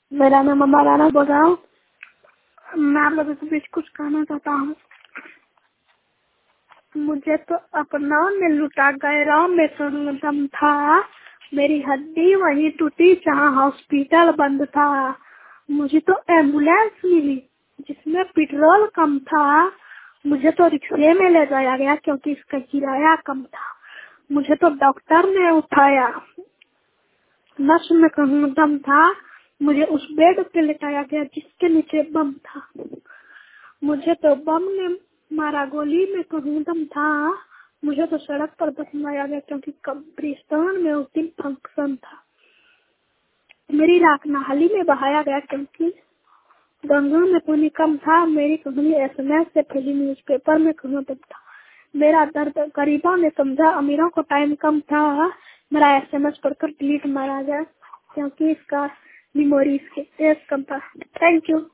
मेरा नाम अमर राणा बोल रहा हूँ। मैं आप लोगों के बीच कुछ कहना चाहता हूँ। मुझे तो अपना में लुटा गए राम में दम था। मेरी हड्डी वहीं टूटी जहाँ हॉस्पिटल बंद था। मुझे तो एम्बुलेंस मिली जिसमें पेट्रोल कम था। मुझे तो रिक्शे में ले जाया गया क्योंकि इसका किराया कम था। मुझे तो डॉक्टर ने उठाया, नस में कहूँ दम था। मुझे उस बेड पे लेटाया गया जिसके नीचे बम था। मुझे तो बम ने मारा, गोली में कहूँ दम था। मुझे तो सड़क पर दफनाया गया क्योंकि कब्रिस्तान में उस दिन फंक्शन था। मेरी राख नाली में बहाया गया क्योंकि गंगा में पानी कम था। मेरी कहानी SMS से फैली, न्यूज़पेपर में कहूँ दम था। मेरा दर्द गरीबों ने समझा, अमीरों को टाइम कम था। मेरा SMS पढ़कर डिलीट मारा गया क्योंकि इसका मेमोरी इसके कम था। Thank you.